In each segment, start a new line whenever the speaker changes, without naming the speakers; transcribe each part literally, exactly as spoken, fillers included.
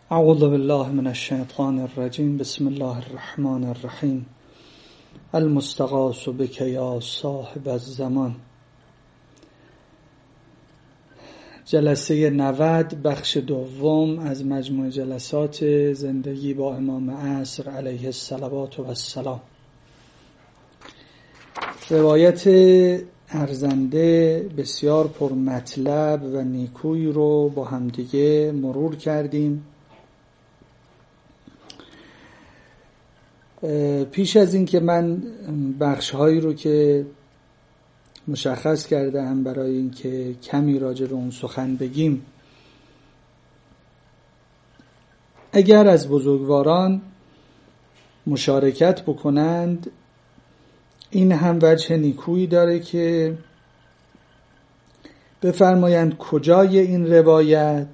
اعوذ بالله من الشیطان الرجیم. بسم الله الرحمن الرحیم. المستغاث بک یا صاحب الزمان. جلسه نود، بخش دوم از مجموع جلسات زندگی با امام عصر علیه الصلوات و السلام. روایت ارزنده بسیار پر مطلب و نیکویی رو با همدیگه مرور کردیم. پیش از این که من بخش‌هایی رو که مشخص کردم برای اینکه کمی راجع به اون سخن بگیم، اگر از بزرگواران مشارکت بکنند، این هم وجه نیکویی داره که بفرمایند کجای این روایت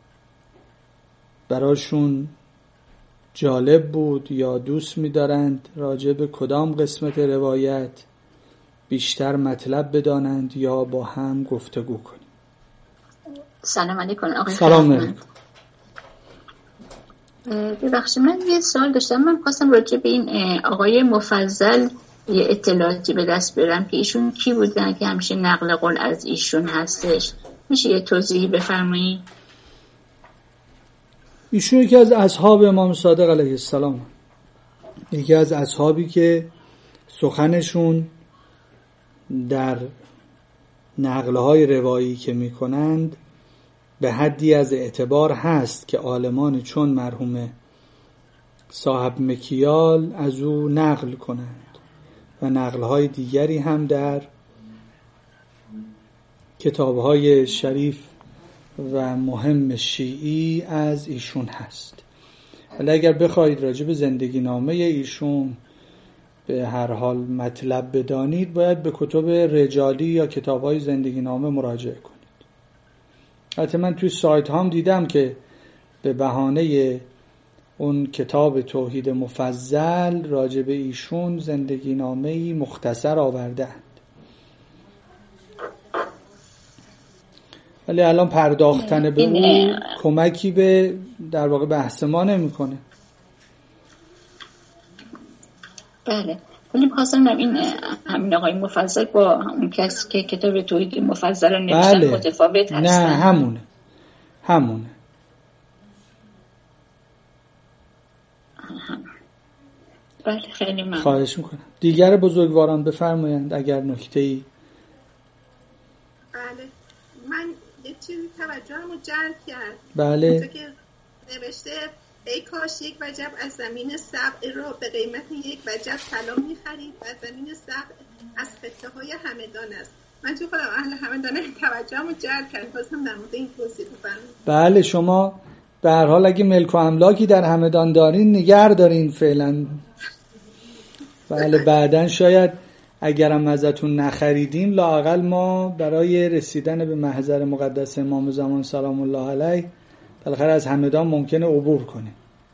براشون جالب بود یا دوست می‌دارند راجع به کدام قسمت روایت بیشتر مطلب بدانند یا با هم گفتگو کنیم.
سلام علیکم آقای
سلام علیکم.
ببخشید من یه سوال داشتم. من خواستم راجع به این آقای مفضل یه اطلاعاتی به دست بیارم که ایشون کی بودن که همیشه نقل قول از ایشون هستش. میشه یه توضیحی بفرمایید؟
ایشون یکی از اصحاب امام صادق علیه السلام، یکی از اصحابی که سخنشون در نقل‌های روایی که می‌کنند به حدی از اعتبار هست که عالمان چون مرحوم صاحب مکیال از او نقل کنند و نقل‌های دیگری هم در کتاب‌های شریف و مهم شیعی از ایشون هست. ولی اگر بخواید راجع به زندگی نامه ایشون به هر حال مطلب بدانید، باید به کتب رجالی یا کتاب‌های زندگی نامه مراجعه کنید. حتی من توی سایت هام دیدم که به بهانه اون کتاب توحید مفضل راجع به ایشون زندگی نامه‌ای مختصر آورده‌اند. ولی الان پرداختن به اون کمکی به در واقع بحث ما نمی‌کنه.
بله، ولی می‌خواستم این همین آقای مفضل با اون کسی که کتاب توحید مفضل رو نوشتن بله. متفاوت هستن؟
نه، همونه همونه
بله، خیلی ممنون.
خواهش میکنم. دیگر بزرگواران بفرمایند اگر نکته‌ای.
بله، من یه چیزی توجهمو جلب کرد.
بله.
که نوشته ای کاش یک وجب از زمین سبع را به قیمت یک وجب طلا می‌خرید و زمین سبع از خطه‌های همدان است. من تو خودم اهل همدان توجهمو جلب کرد. خواستم در مورد این توضیح بدم.
بله، شما به هر حال اگه ملک و املاکی در همدان دارین نگه دارین فعلا. بله، بعدن شاید اگرم ازتون نخریدیم لااقل ما برای رسیدن به محضر مقدس امام زمان سلام الله علیه بالاخره از همدان ممکنه عبور کنیم.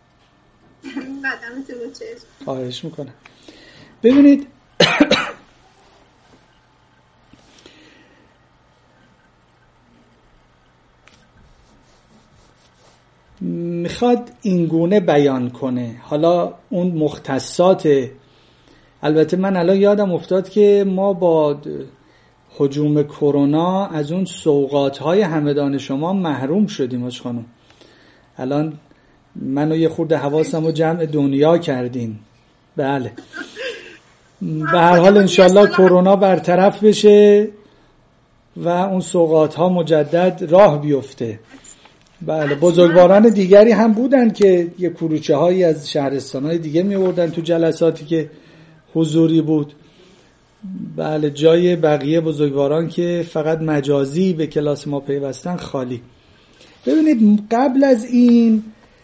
خواهش میکنم. ببینید میخواد اینگونه بیان کنه. حالا اون مختصات، البته من الان یادم افتاد که ما با هجوم کرونا از اون سوغات‌های همدان شما محروم شدیم آج خانم. الان منو یه خورده حواسمو جمع دنیا کردیم. بله، به هر حال انشالله کرونا برطرف بشه و اون سوغات‌ها مجدد راه بیفته. بله، بزرگواران دیگری هم بودن که یه کلوچه هایی از شهرستان‌های دیگه می‌آوردن تو جلساتی که حضوری بود. بله، جای بقیه بزرگواران که فقط مجازی به کلاس ما پیوستن خالی. ببینید قبل از این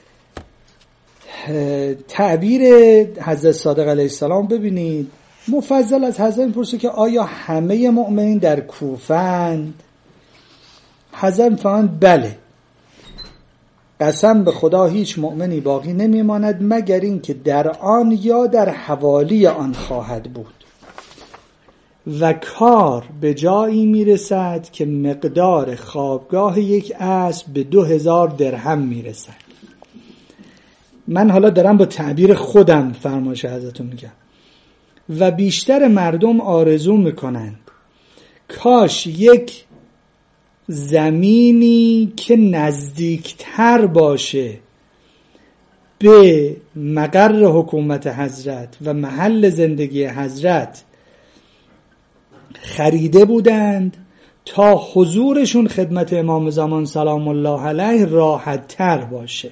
تعبیر حضرت صادق علیه السلام، ببینید مفضل از حضرت میپرسه که آیا همه مؤمنین در کوفند؟ حضرت میفرمایند بله، قسم به خدا هیچ مؤمنی باقی نمیماند مگر این که در آن یا در حوالی آن خواهد بود و کار به جایی میرسد که مقدار خوابگاه یک اسب به دو هزار درهم میرسد. من حالا دارم با تعبیر خودم فرمایش حضرتون میگم، و بیشتر مردم آرزو میکنند کاش یک زمینی که نزدیکتر باشه به مقر حکومت حضرت و محل زندگی حضرت خریده بودند تا حضورشون خدمت امام زمان سلام الله علیه راحت تر باشه.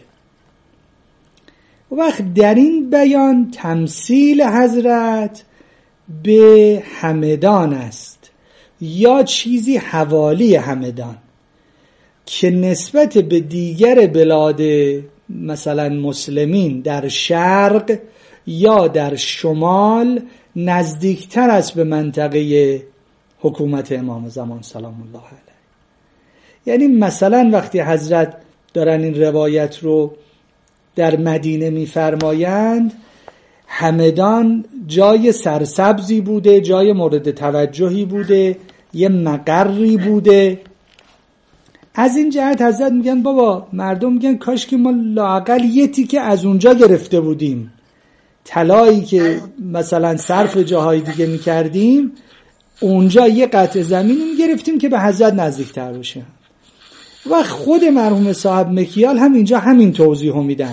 وقت در این بیان تمثیل حضرت به همدان است یا چیزی حوالی همدان که نسبت به دیگر بلاد مثلا مسلمین در شرق یا در شمال نزدیکتر است به منطقه حکومت امام زمان سلام الله علیه. یعنی مثلا وقتی حضرت دارن این روایت رو در مدینه می‌فرمایند، همدان جای سرسبزی بوده، جای مورد توجهی بوده، یه مقری بوده. از این جهت حضرت میگن بابا مردم میگن کاش که ما لااقل یه تیکه از اونجا گرفته بودیم، طلایی که مثلا صرف جاهای دیگه میکردیم اونجا یه قطع زمین گرفتیم که به حضرت نزدیکتر باشیم. و خود مرحوم صاحب مکیال هم اینجا همین توضیح رو میدن.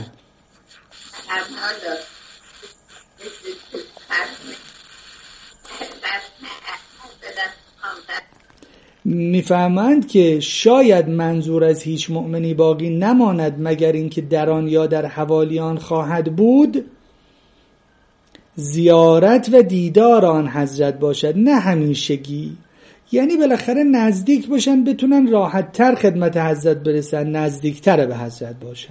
میفهمند که شاید منظور از هیچ مؤمنی باقی نماند مگر اینکه در آن یا در حوالی آن خواهد بود زیارت و دیدار آن حضرت باشد، نه همیشگی. یعنی بالاخره نزدیک باشن، بتونن راحت تر خدمت حضرت برسن، نزدیکتر به حضرت باشن.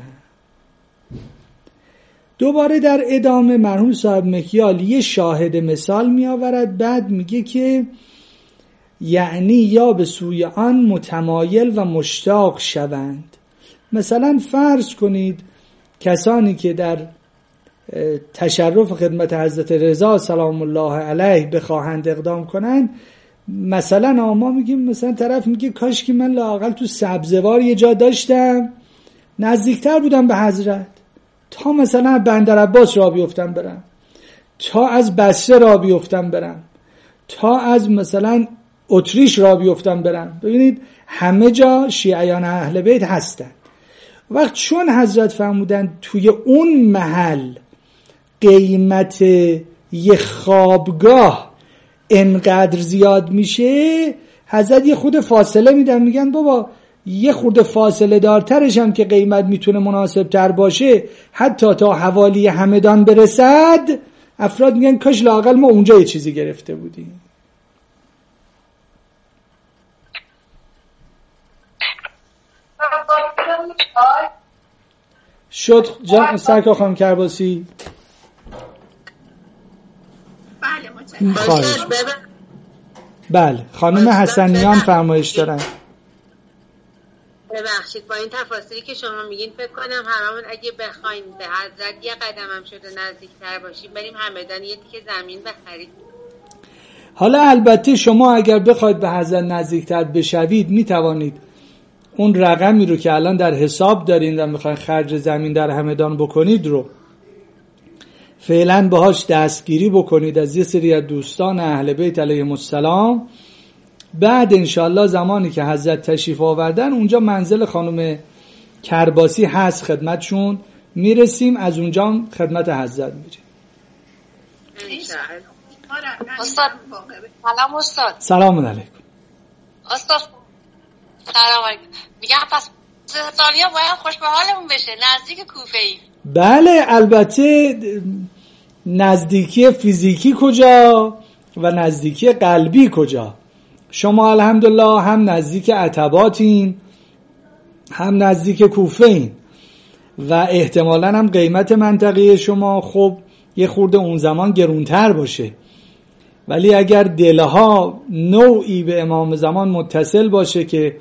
دوباره در ادامه مرحوم صاحب مکیال یه شاهد مثال می آورد، بعد میگه که یعنی یا به سوی آن متمایل و مشتاق شوند. مثلا فرض کنید کسانی که در تشرف خدمت حضرت رضا سلام الله علیه بخواهند اقدام کنند، مثلا ما میگیم مثلا طرف میگه کاش که من لااقل تو سبزوار یه جا داشتم نزدیکتر بودم به حضرت، تا مثلا بندر عباس را بیفتم برم، تا از بصره را بیفتم برم، تا از مثلا اتریش را بیفتم برم. ببینید همه جا شیعیان اهل بیت هستند. وقت چون حضرت فرمودن توی اون محل قیمت یه خوابگاه انقدر زیاد میشه، حضرت یه خود فاصله میدن، میگن بابا یه خورده فاصله دارترش هم که قیمت میتونه مناسب تر باشه حتی تا حوالی همدان برسد، افراد میگن کاش لااقل ما اونجا یه چیزی گرفته بودیم. شد جان سرکار خانم کرباسی.
بله متشکرم.
بله خانم حسنیان فرمایش دارن.
ببخشید با این تفاصیلی که شما میگین فکر کنم هممون اگه بخوایم به حضرت یه قدم هم شده نزدیکتر باشیم بریم همدان یه تیکه زمین بخریم.
حالا البته شما اگر بخواید به حضرت نزدیکتر بشوید میتوانید اون رقمی رو که الان در حساب دارین و میخواین خرج زمین در همدان بکنید رو فعلا باهاش دستگیری بکنید از یه سری از دوستان اهل بیت علیهم السلام. بعد انشالله زمانی که حضرت تشریف آوردن اونجا منزل خانم کرباسی هست، خدمتشون میرسیم، از اونجا خدمت حضرت میریم.
استاد سلام. استاد
سلام علیکم.
استاد سلام علیکم. میگم پس سالیا باید خوش به حالمون بشه، نزدیک کوفه ای.
بله البته نزدیکی فیزیکی کجا و نزدیکی قلبی کجا؟ شما الحمدلله هم نزدیک عتباتین هم نزدیک کوفه این و احتمالاً هم قیمت منطقه شما خب یه خورده اون زمان گرونتر باشه، ولی اگر دلها نوعی به امام زمان متصل باشه که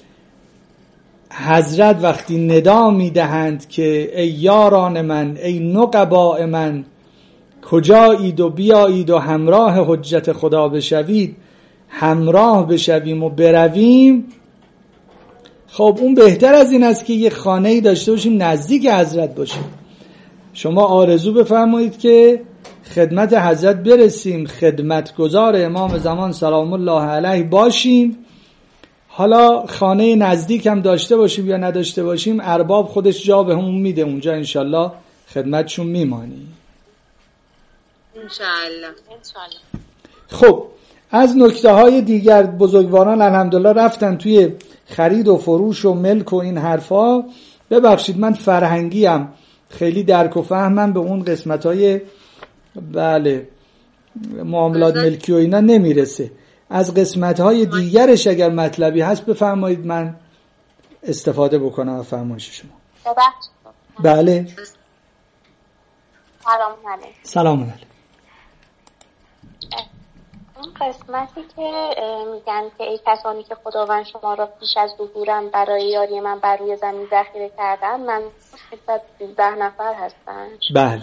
حضرت وقتی ندا میدهند که ای یاران من، ای نقباء من، کجایید و بیایید و همراه حجت خدا بشوید، همراه بشویم و برویم، خب اون بهتر از این است که یه خانه‌ای داشته باشیم نزدیک حضرت باشیم. شما آرزو بفرمایید که خدمت حضرت برسیم، خدمتگزار امام زمان سلام الله علیه باشیم. حالا خانه نزدیک هم داشته باشیم یا نداشته باشیم، ارباب خودش جا به همون میده، اونجا انشالله خدمتشون میمانیم
انشالله.
خب از نکته های دیگر بزرگواران الحمدلله رفتن توی خرید و فروش و ملک و این حرفا. ببخشید من فرهنگیم خیلی درک و فهمم به اون قسمت های بله معاملات ملکی و اینا نمیرسه. از قسمت های دیگرش اگر مطلبی هست بفرمایید من استفاده بکنم از فرمایش شما. بله
سلام علیکم.
سلام علیکم.
اون قسمتی که میگن که ای کسانی که خداوند شما را پیش از ظهورم برای یاری من بر روی زمین ذخیره کردن، من سیصد و سیزده نفر هستن.
بله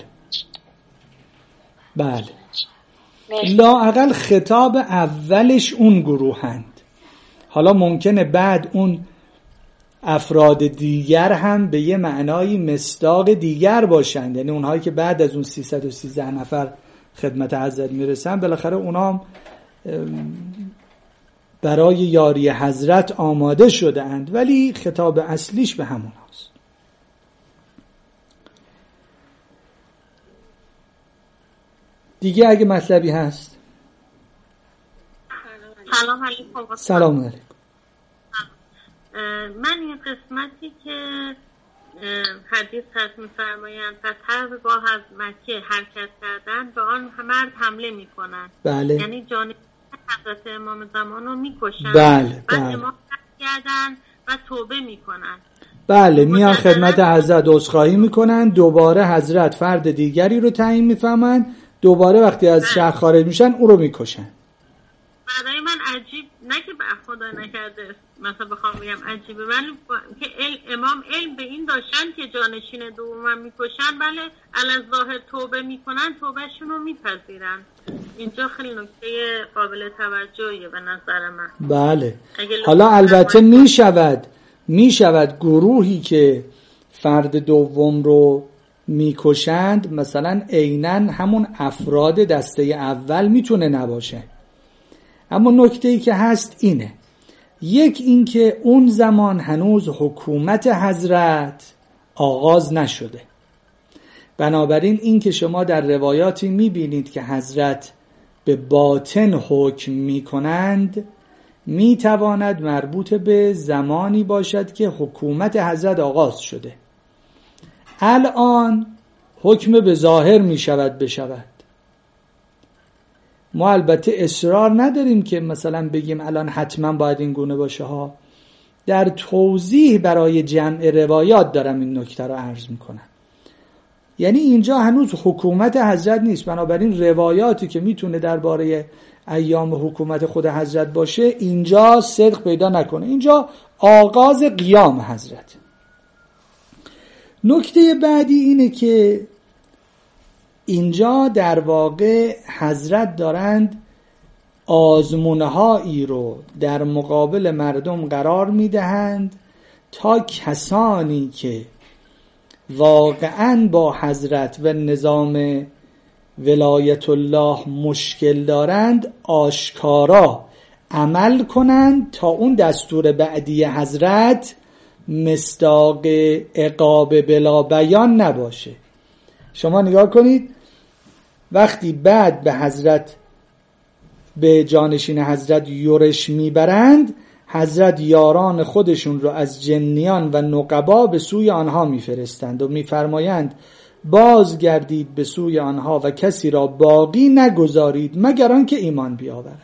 بله لااقل خطاب اولش اون گروهند. حالا ممکنه بعد اون افراد دیگر هم به یه معنای مصداق دیگر باشند، یعنی اونهایی که بعد از اون سیصد و سیزده نفر خدمت حضرت میرسن بالاخره اونا هم برای یاری حضرت آماده شده اند، ولی خطاب اصلیش به همون هست. دیگه اگه مطلبی هست.
سلام علیکم.
سلام علیکم.
من این قسمتی که حدیث هست می‌فرمایند پس هرگاه از مکه حرکت کردن به آن مرد حمله می‌کنند.
بله.
یعنی جانب حضرت امام زمان رو می‌کشند.
بله.
بعد
بله.
امام کردن و توبه می‌کنند.
بله میان خدمت حضرت عذرخواهی می‌کنن، دوباره حضرت فرد دیگری رو تعیین می‌فرمایند، دوباره وقتی از شهر خارج میشن او رو می‌کشن.
برای من عجیب نه که به خدا نکرده مثلا بخوام بگم عجیبه، ولی که امام علم به این داشتن که جانشین دومم میکشن، بله علی ظاهر توبه میکنن، توبهشون رو میپذیرن. اینجا خیلی نکته قابل توجهیه به نظر من.
بله حالا البته میشود میشود گروهی که فرد دوم رو میکشند مثلا عیناً همون افراد دسته اول میتونه نباشه، اما نکته‌ای که هست اینه، یک این که اون زمان هنوز حکومت حضرت آغاز نشده، بنابراین این که شما در روایاتی میبینید که حضرت به باطن حکم میکنند میتواند مربوط به زمانی باشد که حکومت حضرت آغاز شده. الان حکم به ظاهر میشود بشود. ما البته اصرار نداریم که مثلا بگیم الان حتما باید این گونه باشه ها. در توضیح برای جمع روایات دارم این نکته رو عرض میکنم. یعنی اینجا هنوز حکومت حضرت نیست، بنابراین روایاتی که میتونه درباره ایام حکومت خود حضرت باشه اینجا صدق پیدا نکنه. اینجا آغاز قیام حضرت. نکته بعدی اینه که اینجا در واقع حضرت دارند آزمونهایی رو در مقابل مردم قرار میدهند تا کسانی که واقعاً با حضرت و نظام ولایت الله مشکل دارند آشکارا عمل کنند تا اون دستور بعدی حضرت مصداق عقاب بلا بیان نباشه. شما نگاه کنید وقتی بعد به حضرت به جانشین حضرت یورش میبرند، حضرت یاران خودشون رو از جنیان و نقبا به سوی آنها میفرستند و میفرمایند بازگردید به سوی آنها و کسی را باقی نگذارید مگر آنکه ایمان بیاورد.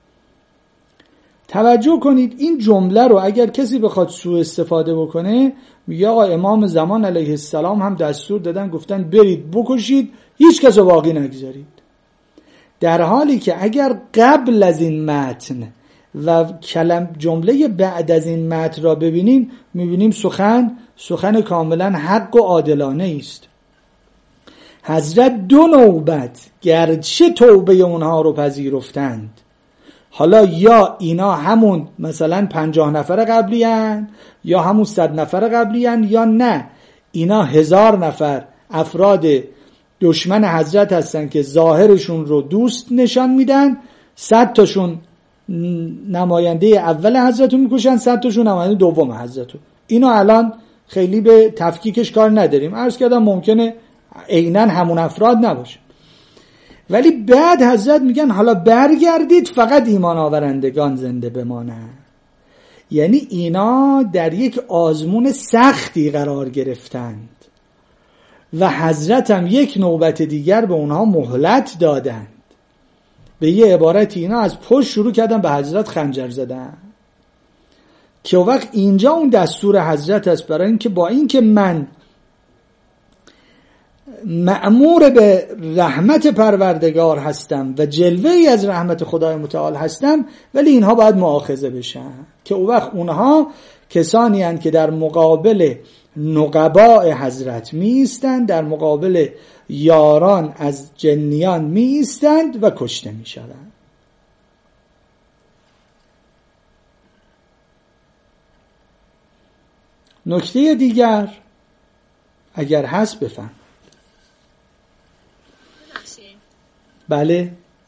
توجه کنید این جمله رو اگر کسی بخواد سوء استفاده بکنه، میگه آقا امام زمان علیه السلام هم دستور دادن گفتن برید بکشید هیچ کس رو باقی نگذارید، در حالی که اگر قبل از این متن و کلم جمله بعد از این متن را ببینیم میبینیم سخن سخن کاملا حق و عادلانه است. حضرت دو نوبت گرچه توبه اونها رو پذیرفتند، حالا یا اینا همون مثلا پنجاه نفر قبلی هن یا همون صد نفر قبلی هن، یا نه اینا هزار نفر افراد دشمن حضرت هستن که ظاهرشون رو دوست نشان میدن، صد تاشون نماینده اول حضرت رو میکشن، صد تاشون نماینده دوم حضرت رو. اینو الان خیلی به تفکیکش کار نداریم، عرض کردم ممکنه عیناً همون افراد نباشه، ولی بعد حضرت میگن حالا برگردید فقط ایمان آورندگان زنده بمانند. یعنی اینا در یک آزمون سختی قرار گرفتند و حضرت هم یک نوبت دیگر به اونها مهلت دادند. به یه عبارتی اینا از پشت شروع کردن به حضرت خنجر زدن، که وقت اینجا اون دستور حضرت است برای اینکه با اینکه من مأمور به رحمت پروردگار هستم و جلوه‌ای از رحمت خدای متعال هستم، ولی اینها باید مؤاخذه بشن، که اون وقت اونها کسانی هستند که در مقابل نقباء حضرت می ایستند، در مقابل یاران از جنیان می ایستند و کشته می شوند. نکته دیگر اگر هست بفهم. بله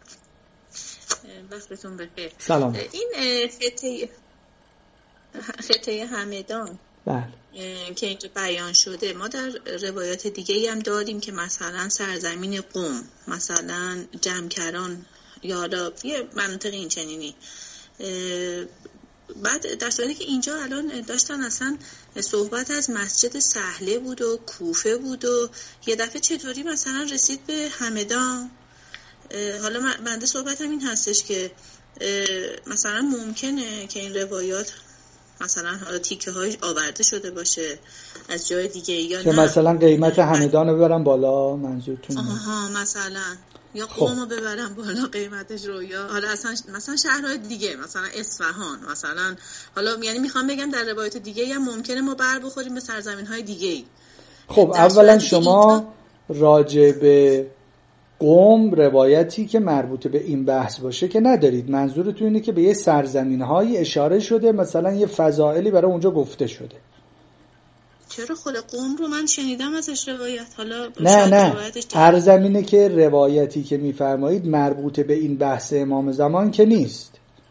وقتتون بخیر.
سلام.
این خطه خطه همدان
بله
که اینجا بیان شده، ما در روایات دیگه هم داریم که مثلا سرزمین قم، مثلا جمکران یا حالا یه مناطق این چنینی. بعد در صورتی که اینجا الان داشتن اصلا صحبت از مسجد سهله بود و کوفه بود و یه دفعه چطوری مثلا رسید به همدان. حالا بنده صحبتم این هستش که مثلا ممکنه که این روایات مثلا حالا تیکه هایش آورده شده باشه از جای دیگه، یا
که
نه
مثلا قیمت همدان رو ببرن بالا، منظورتون؟
آها مثلا یا قم رو ببرن بالا قیمتش رو، یا حالا اصلا مثلا شهرهای دیگه مثلا اصفهان مثلا. حالا یعنی میخوام بگم در روایات دیگه هم ممکنه ما بر بخوریم به سرزمین های دیگه.
خب اولا شما راجع به قم روایتی که مربوط به این بحث باشه که ندارید، منظورتون اینه که به یه سرزمین‌هایی اشاره شده، مثلا یه فضائلی برای اونجا گفته شده.
چرا خود قم رو من شنیدم ازش روایت، حالا
نه نه هر زمینه که روایتی که میفرمایید مربوط به این بحث امام زمان که نیست.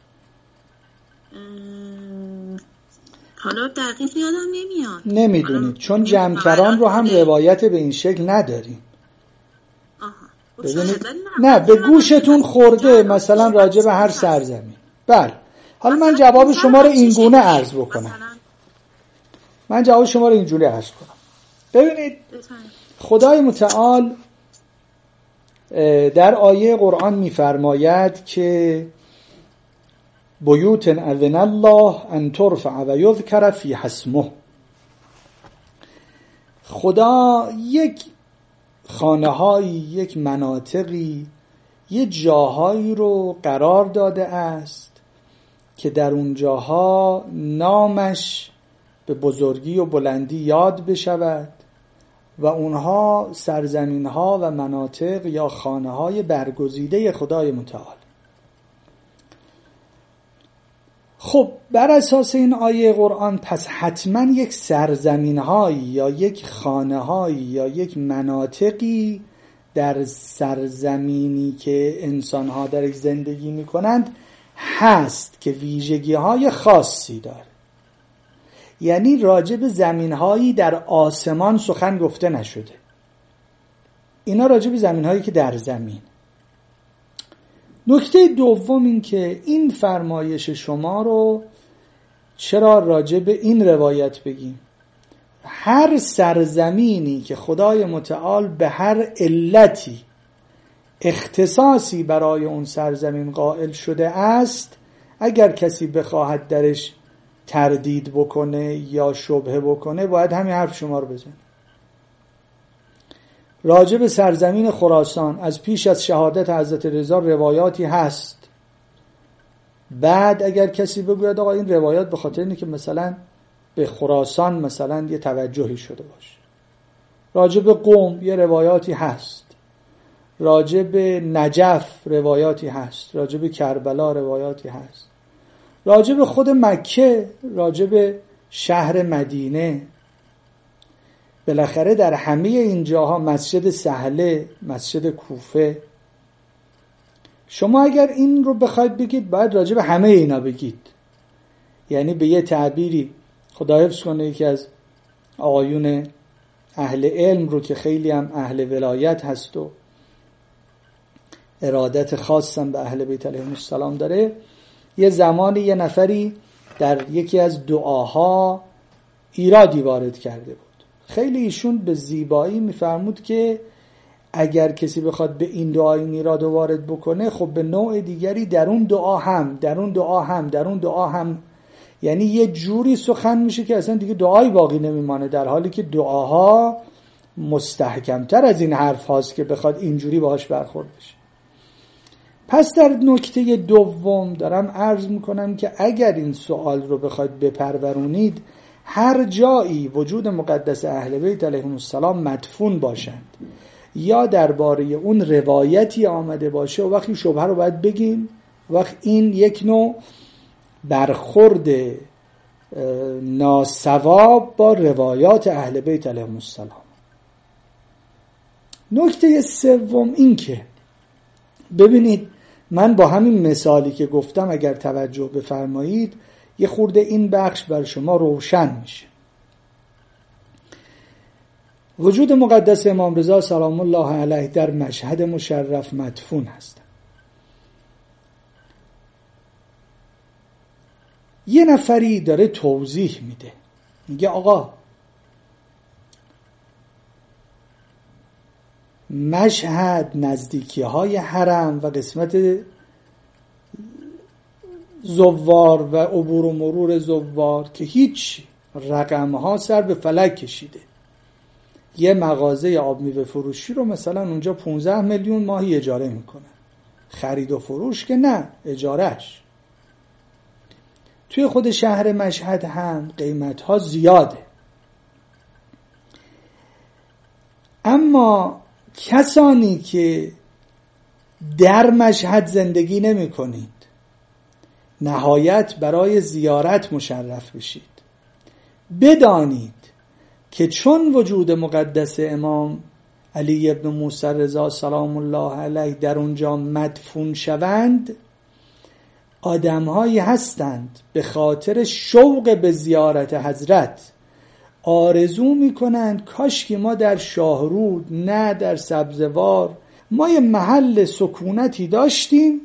ام... حالا دقیق یادم نمیاد.
نمیدونید چون جمکران رو هم روایت به این شکل نداریم. ببینید نه به گوشتون خورده مثلا راجع به هر سرزمین. بله حالا من جواب شما رو این گونه عرض بکنم. من جواب شما رو اینجوری عرض کنم. ببینید خدای متعال در آیه قرآن میفرماید که بیوت اذن الله ان ترفع و یذکر فی اسمه. خدا یک خانه‌هایی، یک مناطقی، یک جاهایی رو قرار داده است که در اون جاها نامش به بزرگی و بلندی یاد بشود و اونها سرزمین‌ها و مناطق یا خانه‌های برگزیده خدای متعال. خب بر اساس این آیه قرآن پس حتما یک سرزمین‌هایی یا یک خانه‌هایی یا یک مناطقی در سرزمینی که انسان‌ها درش زندگی می‌کنند هست که ویژگی‌های خاصی داره. یعنی راجع به زمین‌هایی در آسمان سخن گفته نشده، اینا راجع به زمین‌هایی که در زمین. نکته دوم این که این فرمایش شما رو چرا راجع به این روایت بگیم؟ هر سرزمینی که خدای متعال به هر علتی اختصاصی برای اون سرزمین قائل شده است، اگر کسی بخواهد درش تردید بکنه یا شبهه بکنه باید همین حرف شما رو بزنه. راجع به سرزمین خراسان از پیش از شهادت حضرت رضا روایاتی هست. بعد اگر کسی بگوید آقا این روایات به خاطر اینه که مثلا به خراسان مثلا یه توجهی شده باشه. راجع به قم یه روایاتی هست، راجع به نجف روایاتی هست، راجع به کربلا روایاتی هست، راجع به خود مکه، راجع به شهر مدینه، بالاخره در همه این جاها مسجد سهله، مسجد کوفه، شما اگر این رو بخواید بگید باید راجع به همه اینا بگید. یعنی به یه تعبیری، خدا حفظ کنه، یکی از آقایون اهل علم رو که خیلی هم اهل ولایت هست و ارادت خاصم به اهل بیت علیهم السلام داره، یه زمانی یه نفری در یکی از دعاها ایرادی وارد کرده بود. خیلی ایشون به زیبایی میفرمود که اگر کسی بخواد به این دعا این ایراد وارد بکنه، خب به نوع دیگری در اون دعا هم در اون دعا هم در اون دعا هم یعنی یه جوری سخن میشه که اصلا دیگه دعایی باقی نمیمانه، در حالی که دعاها مستحکمتر از این حرف هاست که بخواد اینجوری باهاش برخورد بشه. پس در نکته دوم دارم عرض میکنم که اگر این سوال رو بخواید بپرورونید، هر جایی وجود مقدس اهل بیت علیهم السلام مدفون باشند یا درباره اون روایتی آمده باشه، و وقتی شبهه رو باید بگیم. وقت این یک نوع برخورد ناصواب با روایات اهل بیت علیهم السلام. نکته سوم این که ببینید، من با همین مثالی که گفتم اگر توجه بفرمایید یه خورده این بخش بر شما روشن میشه. وجود مقدس امام رضا سلام الله علیه در مشهد مشرف مدفون هست. یه نفری داره توضیح میده، میگه آقا مشهد نزدیکی های حرم و قسمت زوار و عبور و مرور زوار که هیچ رقم ها سر به فلک کشیده. یه مغازه آب میوه فروشی رو مثلا اونجا پانزده میلیون ماهی اجاره میکنه، خرید و فروش که نه، اجارهش. توی خود شهر مشهد هم قیمت ها زیاده. اما کسانی که در مشهد زندگی نمی کنید، نهایت برای زیارت مشرف بشید، بدانید که چون وجود مقدس امام علی ابن موسی رضا سلام الله علیه در اونجا مدفون شوند، آدم‌هایی هستند به خاطر شوق به زیارت حضرت آرزو می‌کنند کاش که ما در شاهرود، نه در سبزوار، ما یه محل سکونتی داشتیم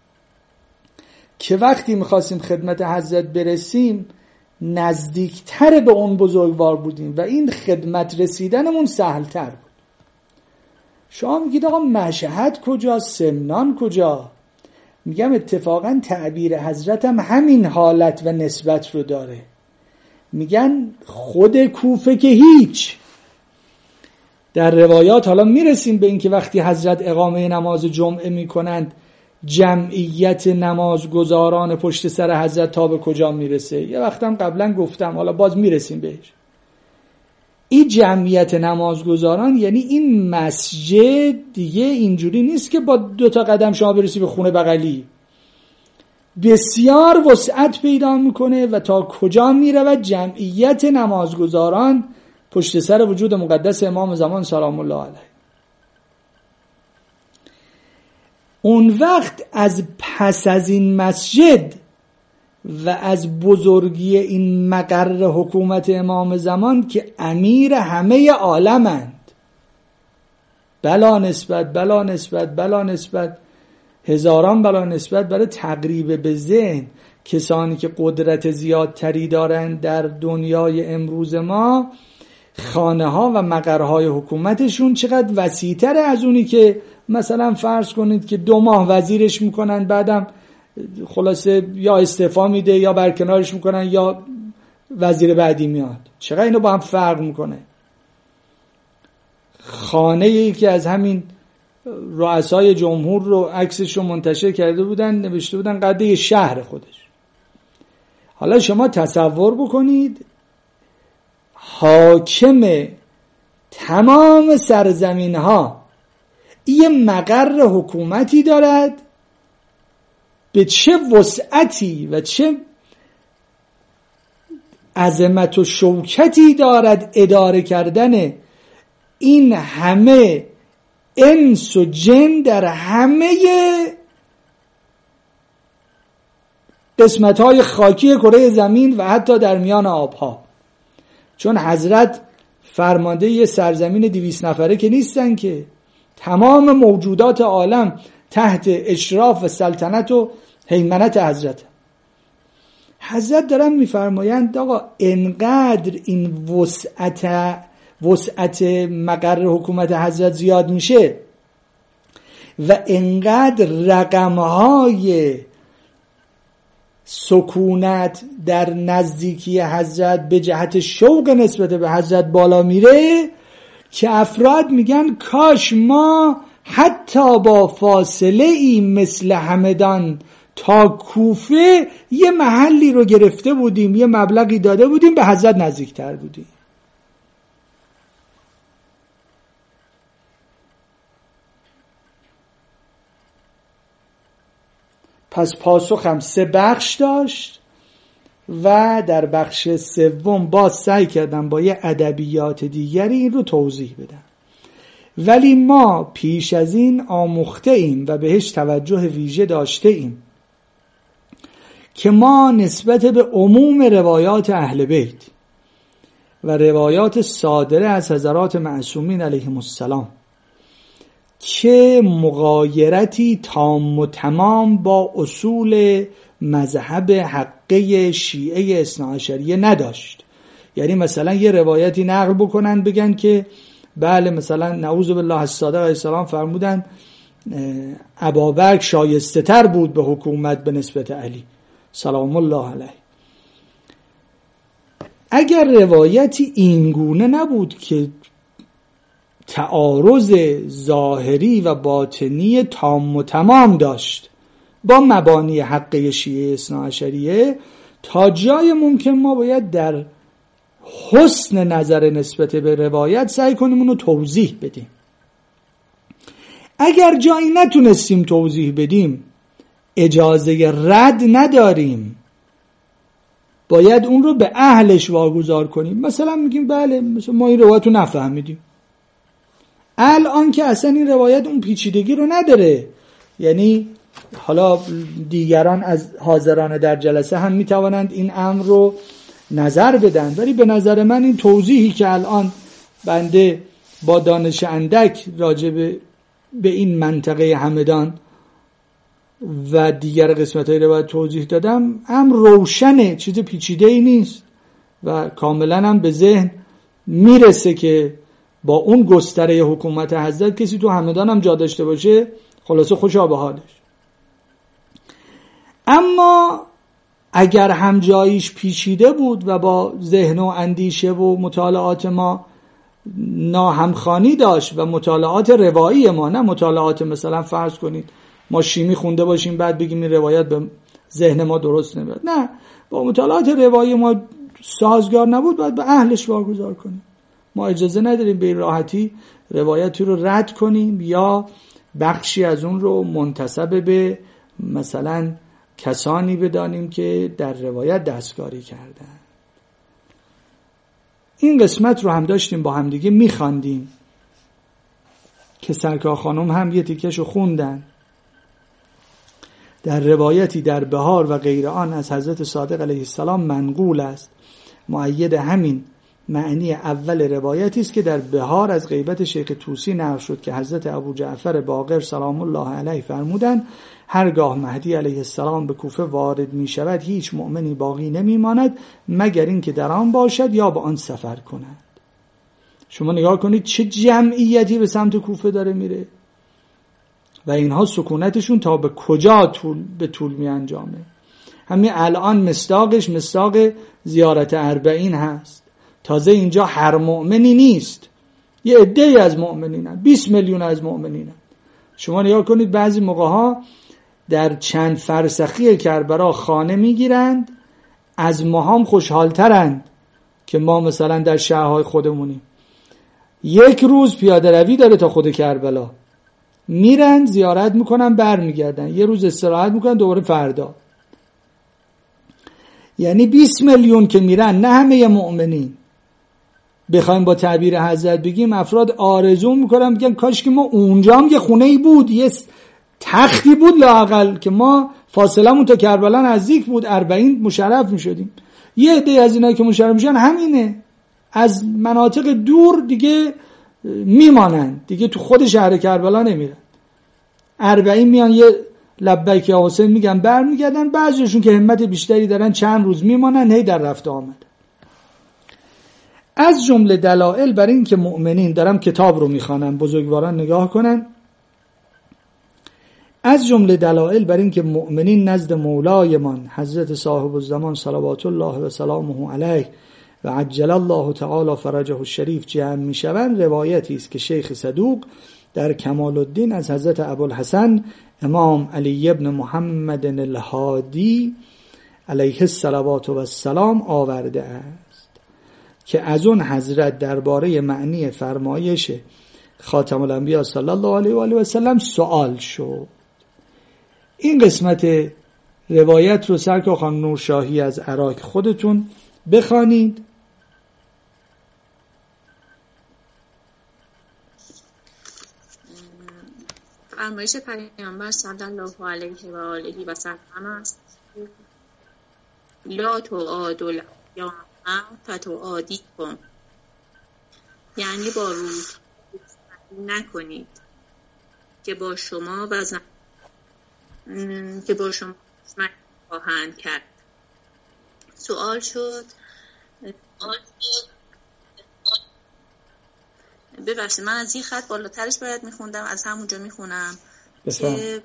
که وقتی می‌خواستیم خدمت حضرت برسیم نزدیکتر به اون بزرگوار بودیم و این خدمت رسیدنمون سهل‌تر بود. شما میگید آقا مشهد کجا، سمنان کجا؟ میگم اتفاقا تعبیر حضرت هم همین حالت و نسبت رو داره. میگن خود کوفه که هیچ. در روایات حالا میرسیم به این که وقتی حضرت اقامه نماز جمعه میکنند جمعیت نمازگزاران پشت سر حضرت تا به کجا میرسه. یه وقتم قبلا گفتم، حالا باز میرسیم بهش. این جمعیت نمازگزاران یعنی این مسجد دیگه اینجوری نیست که با دو تا قدم شما برسی به خونه بغلی، بسیار وسعت پیدا میکنه و تا کجا میره و جمعیت نمازگزاران پشت سر وجود مقدس امام زمان سلام الله علیه. اون وقت از پس از این مسجد و از بزرگی این مقر حکومت امام زمان که امیر همه عالمند، بلا نسبت بلا نسبت بلا نسبت هزاران بلا نسبت برای تقریب به ذهن کسانی که قدرت زیادتری دارند در دنیای امروز ما، خانه ها و مقرهای حکومتشون چقدر وسیع‌تر از اونی که مثلا فرض کنید که دو ماه وزیرش میکنن، بعدم خلاصه یا استعفا میده یا برکنارش میکنن یا وزیر بعدی میاد. چقدر اینو با هم فرق میکنه. خانه ای که از همین رؤسای جمهور رو عکسش رو منتشر کرده بودن، نوشته بودن قد شهر خودش. حالا شما تصور بکنید حاکم تمام سرزمین ها یه مقر حکومتی دارد، به چه وسعتی و چه عظمت و شوکتی دارد اداره کردن این همه انس و جن در همه قسمت‌های خاکی کره زمین و حتی در میان آبها. چون حضرت فرمانده یه سرزمین دویست نفره که نیستن، که تمام موجودات عالم تحت اشراف و سلطنت و هیمنت حضرت. حضرت دارن میفرمایند آقا انقدر این وسعت وسعت مقر حکومت حضرت زیاد میشه و انقدر رقمهای سکونت در نزدیکی حضرت به جهت شوق نسبت به حضرت بالا میره که افراد میگن کاش ما حتی با فاصله ای مثل همدان تا کوفه یه محلی رو گرفته بودیم، یه مبلغی داده بودیم، به حضرت نزدیکتر بودیم. پس پاسخم سه بخش داشت و در بخش سوم باز سعی کردم با یه ادبیات دیگری این رو توضیح بدم. ولی ما پیش از این آموخته ایم و بهش توجه ویژه داشته ایم که ما نسبت به عموم روایات اهل بیت و روایات صادره از حضرات معصومین علیهم السلام که مغایرتی تام و تمام با اصول مذهب حقه شیعه اثناعشریه نداشت. یعنی مثلا یه روایتی نقل بکنن بگن که بله مثلا نعوذ بالله الصادق علیه السلام فرمودن ابابکر شایسته تر بود به حکومت به نسبت علی سلام الله علیه. اگر روایتی اینگونه نبود که تعارض ظاهری و باطنی تام و تمام داشت با مبانی حقه شیعه اثناعشریه، تا جای ممکن ما باید در حسن نظر نسبت به روایت سعی کنیم اونو توضیح بدیم. اگر جایی نتونستیم توضیح بدیم اجازه رد نداریم، باید اون رو به اهلش واگذار کنیم. مثلا میگیم بله مثلا ما این روایت رو نفهمیدیم، الان که اصلا این روایت اون پیچیدگی رو نداره. یعنی حالا دیگران از حاضران در جلسه هم میتوانند این امر رو نظر بدن، ولی به نظر من این توضیحی که الان بنده با دانش اندک راجع به این منطقه همدان و دیگر قسمت‌های روایت توضیح دادم هم روشنه، چیز پیچیده‌ای نیست و کاملا هم به ذهن میرسه که با اون گستره حکومت حضرت کسی تو همدان هم جا داشته باشه خلاصه خوشا به حالش. اما اگر هم جاییش پیچیده بود و با ذهن و اندیشه و مطالعات ما ناهمخوانی داشت و مطالعات روایی ما، نه مطالعات مثلا فرض کنید ما شیمی خونده باشیم بعد بگیم این روایت به ذهن ما درست نمیاد، نه، با مطالعات روایی ما سازگار نبود باید به اهلش واگذار کنیم. ما اجازه نداریم به راحتی روایتی رو رد کنیم یا بخشی از اون رو منتسب به مثلا کسانی بدانیم که در روایت دستکاری کردن. این قسمت رو هم داشتیم با هم دیگه میخواندیم که سرکار خانم هم یه تیکش رو خوندن. در روایتی در بهار و غیر آن از حضرت صادق علیه السلام منقول است، مؤید همین معنی اول روایتی است که در بهار از غیبت شیخ طوسی نقل شد که حضرت ابو جعفر باقر سلام الله علیه فرمودند هرگاه مهدی علیه السلام به کوفه وارد می شود هیچ مؤمنی باقی نمی ماند مگر این که در آن باشد یا به آن سفر کند. شما نگاه کنید چه جمعیتی به سمت کوفه داره میره و اینها سکونتشون تا به کجا طول به طول می انجامه. همین الان مصداقش مصداق زیارت اربعین هست. تازه اینجا هر مؤمنی نیست، یه عده‌ای از مؤمنینن، بیست میلیون از مؤمنینن. شما نگاه کنید بعضی موقع‌ها در چند فرسخی کربلا خانه میگیرند، از ما هم خوشحالترند که ما مثلا در شهرهای خودمونیم. یک روز پیاده روی داره تا خود کربلا، میرن زیارت میکنن برمیگردن، یه روز استراحت میکنن دوباره فردا. یعنی بیست میلیون که میرن، نه همه مؤمنین. بخوایم با تعبیر حضرت بگیم، افراد آرزو میکنن میگن کاش که ما اونجا هم یه خونه ای بود، یه تختی بود لااقل که ما فاصلمون تا کربلا نزدیک بود، اربعین مشرف میشدیم. یه عده از اینا که مشرف میشن همینه، از مناطق دور دیگه میمانن، دیگه تو خود شهر کربلا نمیرن. اربعین میان یه لبیک یا حسین میگن برمیگردن. بعضیشون که همت بیشتری دارن چند روز میمانن، هی در رفت آمد. از جمله دلایل بر این که مؤمنین، دارم کتاب رو میخوانم بزرگواران نگاه کنن، از جمله دلایل بر این که مؤمنین نزد مولایمان حضرت صاحب الزمان صلوات الله و سلامه علیه و عجل الله تعالی فرجه الشریف جمع میشوند، روایتی است که شیخ صدوق در کمال الدین از حضرت ابوالحسن امام علی ابن محمد الهادی علیه الصلوات و السلام آورده است که از اون حضرت درباره معنی فرمایش خاتم الانبیا صلی الله علیه و آله و سلم سوال شد. این قسمت روایت رو سرکار خانم نورشاهی از عراق خودتون بخوانید.
فرمایش پیامبر صلی الله علیه و آله و سلم است: لا تعادل یا فتعادی کن، یعنی با روز نکنید که با شما و زن... که با شما زن خواهند کرد. سوال شد ببخشید من از این خط بالاترش باید میخوندم، از همونجا میخونم که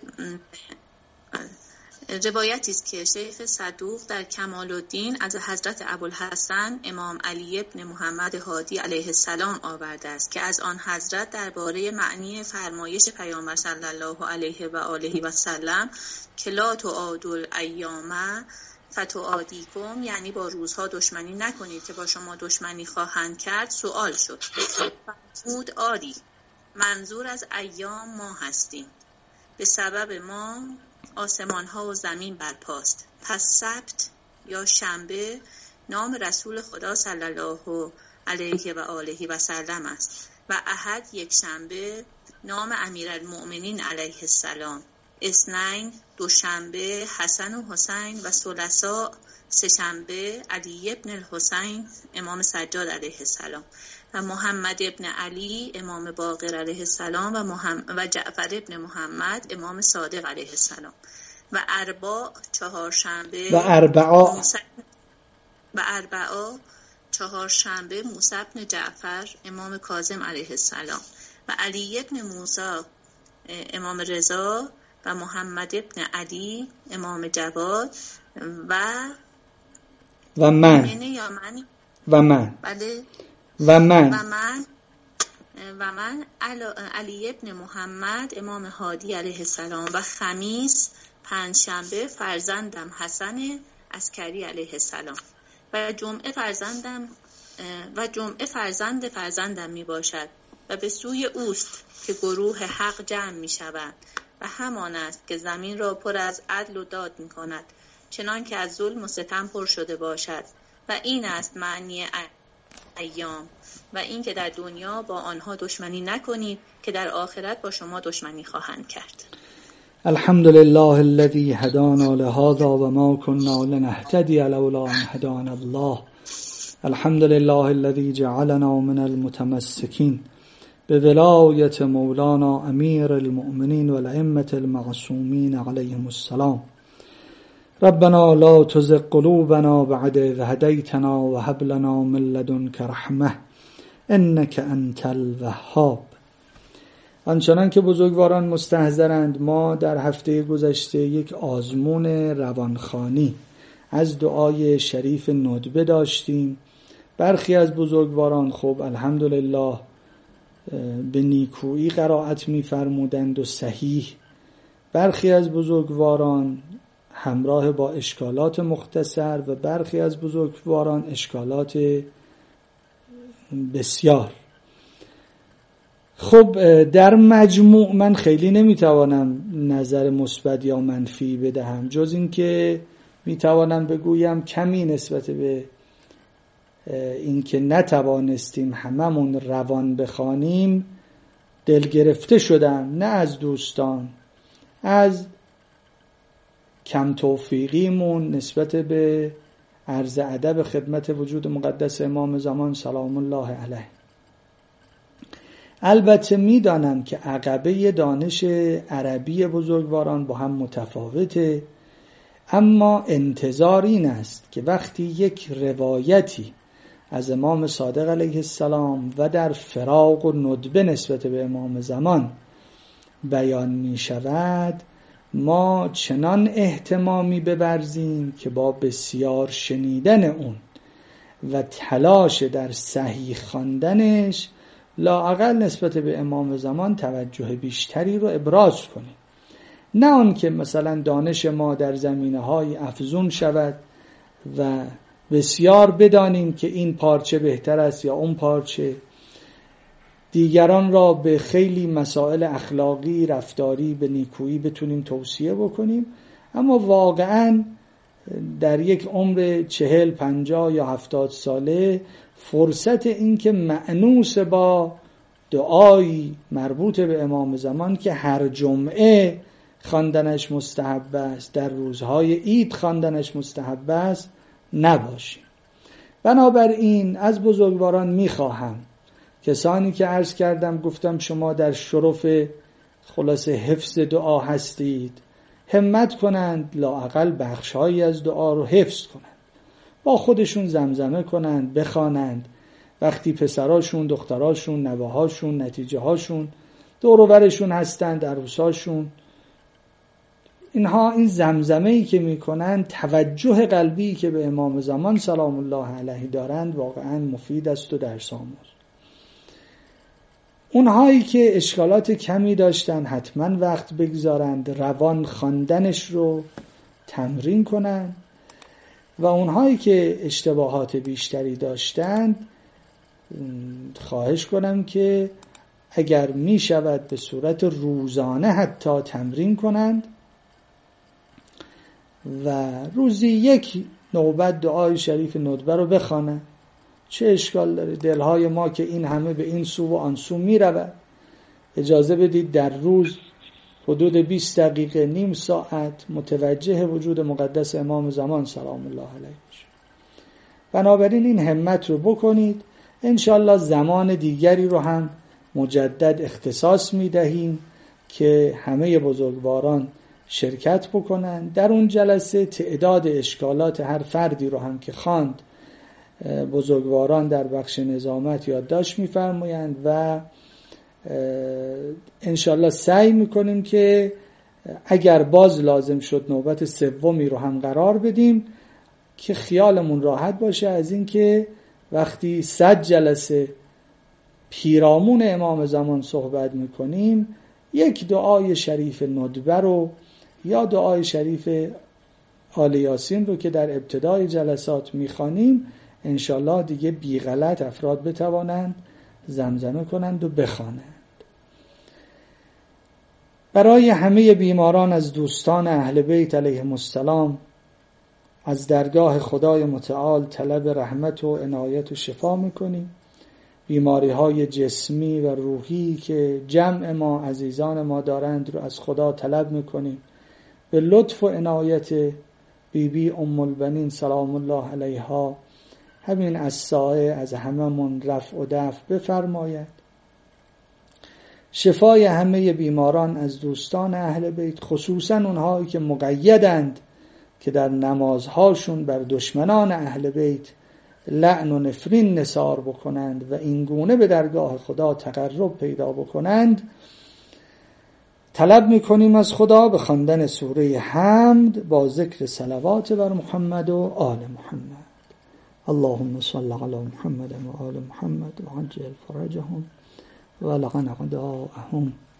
روایتی است که شیخ صدوق در کمال الدین از حضرت ابوالحسن امام علی ابن محمد هادی علیه السلام آورده است که از آن حضرت درباره معنی فرمایش پیامبر صلی الله علیه و آله و سلم که لا تعادل ایام فتعادیکم، یعنی با روزها دشمنی نکنید که با شما دشمنی خواهند کرد، سوال شد. فرمود آری، منظور از ایام ما هستیم، به سبب ما آسمان ها و زمین برپاست. پس سبت یا شنبه نام رسول خدا صلی الله علیه و آله و سلم است و احد یک شنبه نام امیرالمؤمنین علیه السلام، اثنین دوشنبه حسن و حسین و ثلاثاء سه شنبه علی ابن الحسین امام سجاد علیه السلام و محمد ابن علی امام باقر علیه السلام و, محمد و جعفر ابن محمد امام صادق علیه السلام و اربع چهارشنبه
و اربعا
و اربعا چهارشنبه موسی ابن جعفر امام کاظم علیه السلام و علی ابن موسی امام رضا و محمد ابن علی امام جواد و
و من و من
بله
و من
و من و من علی ابن محمد امام هادی علیه السلام و خمیس پنجشنبه فرزندم حسن عسکری علیه السلام و جمعه فرزندم و جمعه فرزند فرزندم می باشد و به سوی اوست که گروه حق جمع می شوند و همان است که زمین را پر از عدل و داد می کند، چنان که از ظلم و ستم پر شده باشد. و این است معنی ایام و این که در دنیا با آنها دشمنی نکنید که در آخرت با شما دشمنی خواهند کرد.
الحمد لله الذي هدانا لهذا و ما كنا لنهتدي لولا ان هدانا الله. الحمد لله الذي جعلنا من المتمسكين بولایت مولانا امیر المؤمنین و الائمة المعصومین علیهم السلام. ربنا لا تزغ قلوبنا بعد إذ هديتنا وهب لنا من لدنك رحمة إنك أنت الوهاب. آنچنان که بزرگواران مستحضرند، ما در هفته گذشته یک آزمون روانخوانی از دعای شریف ندبه داشتیم. برخی از بزرگواران خب الحمدلله به نیکویی قرائت می فرمودند و صحیح، برخی از بزرگواران همراه با اشکالات مختصر و برخی از بزرگواران اشکالات بسیار. خب در مجموع من خیلی نمیتوانم نظر مثبت یا منفی بدهم، جز این که میتوانم بگویم کمی نسبت به این که نتوانستیم هممون روان بخوانیم دل گرفته شدم، نه از دوستان، از کم توفیقیمون نسبت به عرض ادب خدمت وجود مقدس امام زمان سلام الله علیه. البته میدانم که عقبه دانش عربی بزرگواران با هم متفاوته، اما انتظار این است که وقتی یک روایتی از امام صادق علیه السلام و در فراق و ندبه نسبت به امام زمان بیان می شود، ما چنان اهتمامی ببرزیم که با بسیار شنیدن اون و تلاش در صحیح خواندنش لااقل نسبت به امام زمان توجه بیشتری رو ابراز کنیم، نه آن که مثلا دانش ما در زمینه‌های افزون شود و بسیار بدانیم که این پارچه بهتر است یا اون پارچه، دیگران را به خیلی مسائل اخلاقی رفتاری به نیکویی بتونیم توصیه بکنیم، اما واقعاً در یک عمر چهل پنجاه یا هفتاد ساله فرصت این که مأنوس با دعایی مربوط به امام زمان که هر جمعه خواندنش مستحب است، در روزهای عید خواندنش مستحب است نباشیم. بنابراین از بزرگواران میخواهم، کسانی که عرض کردم گفتم شما در شرف خلاص حفظ دعا هستید، همت کنند لااقل بخشهایی از دعا رو حفظ کنند، با خودشون زمزمه کنند، بخوانند، وقتی پسراشون، دختراشون، نوهاشون، نتیجه هاشون دور و برشون هستند، عروساشون، اینها این زمزمه‌ای که میکنند، توجه قلبی که به امام زمان سلام الله علیه دارند واقعا مفید است و درس آموز. اونهایی که اشکالات کمی داشتن حتما وقت بگذارند روان خواندنش رو تمرین کنند و اونهایی که اشتباهات بیشتری داشتند خواهش کنم که اگر می شود به صورت روزانه حتی تمرین کنند و روزی یک نوبت دعای شریف ندبه رو بخوانند. چه اشکال داره؟ دلهای ما که این همه به این سو و آن سو می رود. اجازه بدید در روز حدود بیست دقیقه، نیم ساعت متوجه وجود مقدس امام زمان سلام الله علیه باشید. بنابراین این همت رو بکنید. انشالله زمان دیگری رو هم مجدد اختصاص می دهیم که همه بزرگواران شرکت بکنند. در اون جلسه تعداد اشکالات هر فردی رو هم که خواند بزرگواران در بخش نظامت یادداشت می‌فرمایند و انشالله سعی می‌کنیم که اگر باز لازم شد نوبت سومی رو هم قرار بدیم که خیالمون راحت باشه از این که وقتی صد جلسه پیرامون امام زمان صحبت می‌کنیم یک دعای شریف ندبه رو یا دعای شریف آل یاسین رو که در ابتدای جلسات می‌خوانیم انشالله دیگه بی غلط افراد بتوانند زمزمه کنند و بخوانند. برای همه بیماران از دوستان اهل بیت علیهم السلام از درگاه خدای متعال طلب رحمت و عنایت و شفا میکنیم. بیماری های جسمی و روحی که جمع ما عزیزان ما دارند رو از خدا طلب میکنیم. به لطف و عنایت بی بی ام البنین سلام الله علیها همین از سایه از هممون رفع و دفع بفرماید. شفای همه بیماران از دوستان اهل بیت، خصوصا اونهایی که مقیدند که در نمازهاشون بر دشمنان اهل بیت لعن و نفرین نثار بکنند و این گونه به درگاه خدا تقرب پیدا بکنند، طلب میکنیم از خدا به خواندن سوره حمد با ذکر صلوات بر محمد و آل محمد. اللهم صل علی محمد و آل محمد و عجل فرجهم و لقنا اعداءهم